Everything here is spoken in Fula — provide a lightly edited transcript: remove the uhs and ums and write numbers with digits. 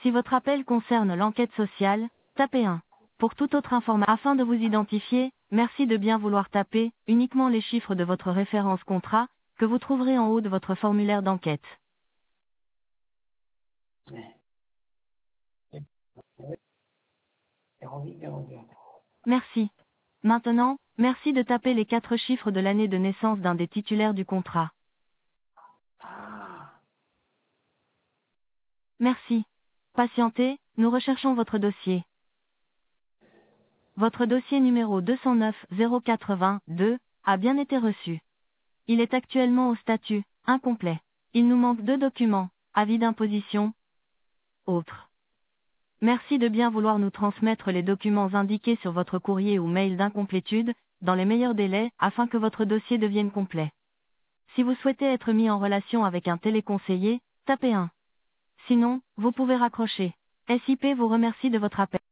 Si votre appel concerne l'enquête sociale, tapez 1. Pour toute autre information, afin de vous identifier, merci de bien vouloir taper uniquement les chiffres de votre référence contrat, que vous trouverez en haut de votre formulaire d'enquête. Merci. Maintenant, merci de taper les 4 chiffres de l'année de naissance d'un des titulaires du contrat. Merci. Patientez, nous recherchons votre dossier. Votre dossier numéro 209 082 a bien été reçu. Il est actuellement au statut incomplet. Il nous manque 2 documents, avis d'imposition, autres. Merci de bien vouloir nous transmettre les documents indiqués sur votre courrier ou mail d'incomplétude, dans les meilleurs délais, afin que votre dossier devienne complet. Si vous souhaitez être mis en relation avec un téléconseiller, tapez 1. Sinon, vous pouvez raccrocher. SIP vous remercie de votre appel.